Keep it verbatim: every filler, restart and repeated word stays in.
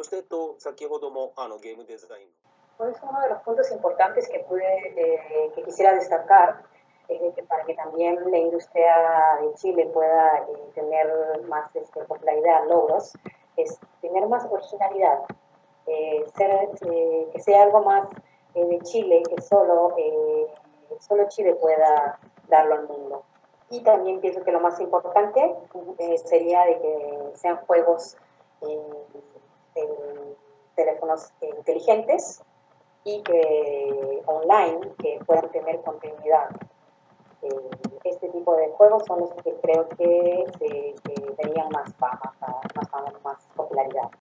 そして、えっと、先ほども、あの、ゲームデザイン Pues uno de los puntos importantes que pude, eh, que quisiera destacar, eh, que para que también la industria de Chile pueda eh, tener más este, popularidad, logros, es tener más originalidad, eh, ser, eh, que sea algo más eh, de Chile, que solo, eh, solo Chile pueda darlo al mundo. Y también pienso que lo más importante eh, sería de que sean juegos eh, en teléfonos eh, inteligentes y que online que puedan tener continuidad. Eh, este tipo de juegos son los que creo que, se, que tenían más fama, más, fama, más popularidad.